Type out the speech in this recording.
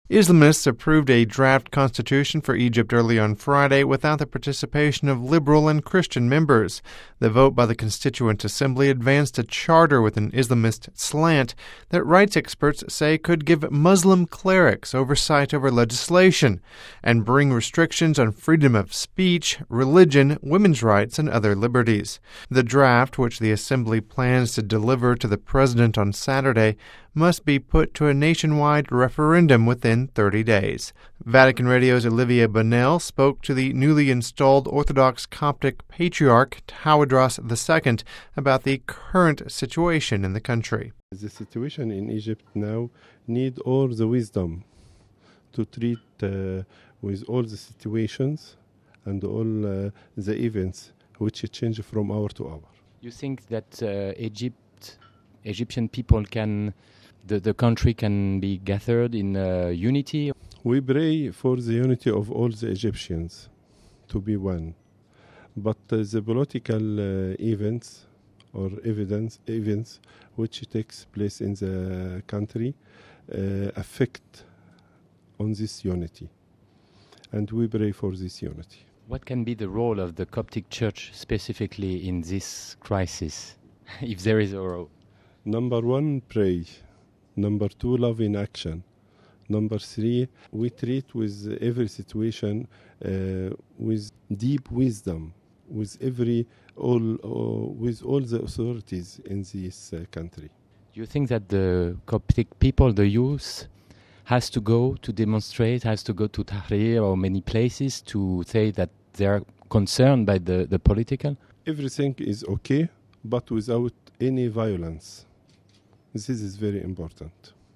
Islamists approved a draft constitution for Egypt early on Friday without the participation of liberal and Christian members. The vote by the Constituent Assembly advanced a charter with an Islamist slant that rights experts say could give Muslim clerics oversight over legislation and bring restrictions on freedom of speech, religion, women's rights, and other liberties. The draft, which the Assembly plans to deliver to the President on Saturday, must be put to a nationwide referendum within 30 days. Vatican Radio's Olivia Bonnell spoke to the newly installed Orthodox Coptic Patriarch Tawadros II about the current situation in the country. The situation in Egypt now needs all the wisdom to treat with all the situations and all the events which change from hour to hour. You think that Egyptian people the country can be gathered in unity? We pray for the unity of all the Egyptians to be one. But the political events or events which takes place in the country affect on this unity. And we pray for this unity. What can be the role of the Coptic Church specifically in this crisis, if there is a role? Number 1, pray. Number 2, love in action. Number 3, we treat with every situation with deep wisdom, with all the authorities in this country. Do you think that the Coptic people, the youth, has to go to demonstrate, has to go to Tahrir or many places to say that they are concerned by the political? Everything is okay, but without any violence. This is very important.